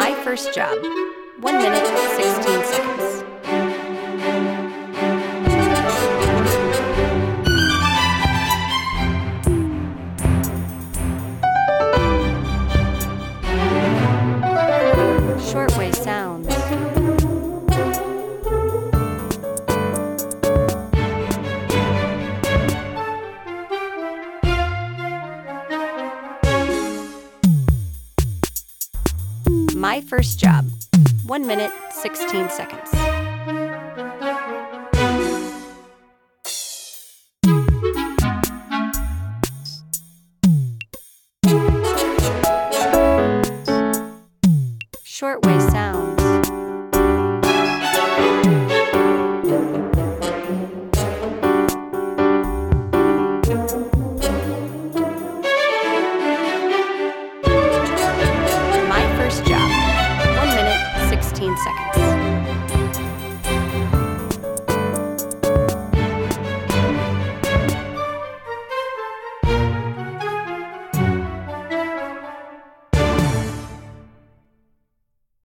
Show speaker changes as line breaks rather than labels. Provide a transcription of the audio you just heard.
My first job. 1 minute, 16 seconds. Shortwave sounds. My first job. 1 minute, 16 seconds. Shortwave sounds.